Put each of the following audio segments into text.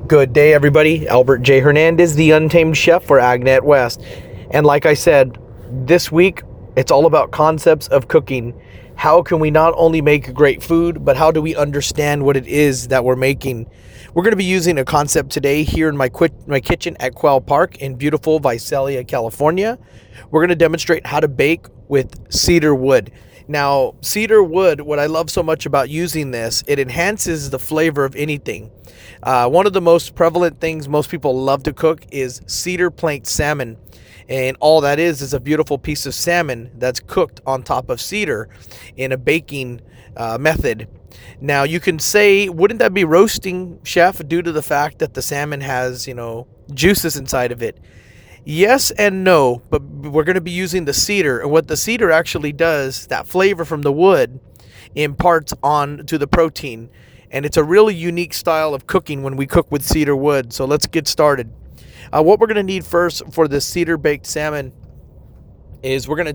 Good day, everybody. Albert J. Hernandez, the Untamed Chef for Agnet West. And like I said, this week, it's all about concepts of cooking. How can we not only make great food, but how do we understand what it is that we're making? We're going to be using a concept today here in my kitchen at Quail Park in beautiful Visalia, California. We're going to demonstrate how to bake with cedar wood. Now, cedar wood, what I love so much about using this, it enhances the flavor of anything. One of the most prevalent things most people love to cook is cedar planked salmon. And all that is a beautiful piece of salmon that's cooked on top of cedar in a baking method. Now, you can say, wouldn't that be roasting, chef, due to the fact that the salmon has, juices inside of it? Yes and no, but we're going to be using the cedar. And what the cedar actually does, that flavor from the wood, imparts on to the protein. And it's a really unique style of cooking when we cook with cedar wood. So let's get started. What we're going to need first for the cedar baked salmon is I'm going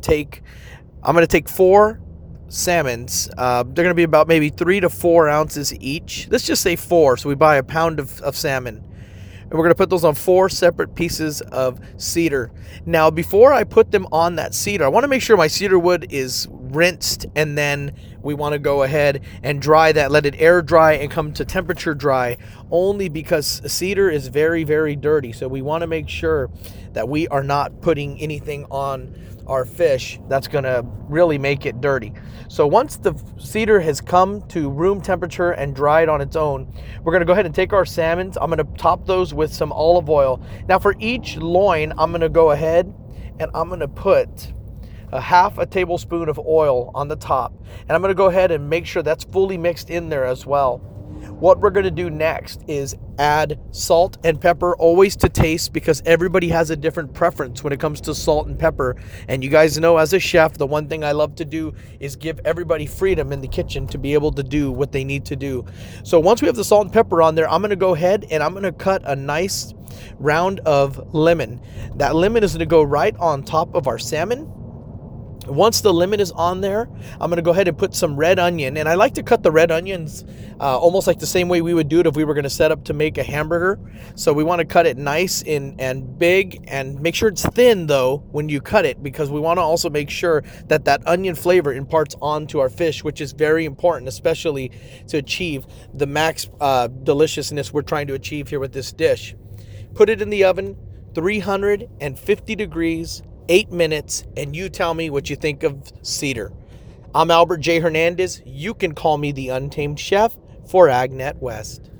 to take 4 salmons. They're going to be about maybe 3 to 4 ounces each. Let's just say 4. So we buy a pound of salmon. And we're going to put those on 4 separate pieces of cedar. Now, before I put them on that cedar, I want to make sure my cedar wood is rinsed, and then we want to go ahead and dry that, let it air dry and come to temperature dry, only because cedar is very, very dirty. So we want to make sure that we are not putting anything on our fish that's going to really make it dirty. So once the cedar has come to room temperature and dried on its own, we're going to go ahead and take our salmons. I'm going to top those with some olive oil. Now, for each loin, I'm going to go ahead and I'm going to put a half a tablespoon of oil on the top, and I'm going to go ahead and make sure that's fully mixed in there as well. What we're going to do next is add salt and pepper, always to taste, because everybody has a different preference when it comes to salt and pepper. And you guys know, as a chef, the one thing I love to do is give everybody freedom in the kitchen to be able to do what they need to do. So once we have the salt and pepper on there, I'm going to go ahead and I'm going to cut a nice round of lemon. That lemon is going to go right on top of our salmon. Once the lemon is on there, I'm going to go ahead and put some red onion. And I like to cut the red onions almost like the same way we would do it if we were going to set up to make a hamburger. So we want to cut it nice and big, and make sure it's thin, though, when you cut it, because we want to also make sure that that onion flavor imparts onto our fish, which is very important, especially to achieve the max deliciousness we're trying to achieve here with this dish. Put it in the oven, 350 degrees, 8 minutes, and you tell me what you think of cedar. I'm Albert J. Hernandez. You can call me the Untamed Chef for Agnet West.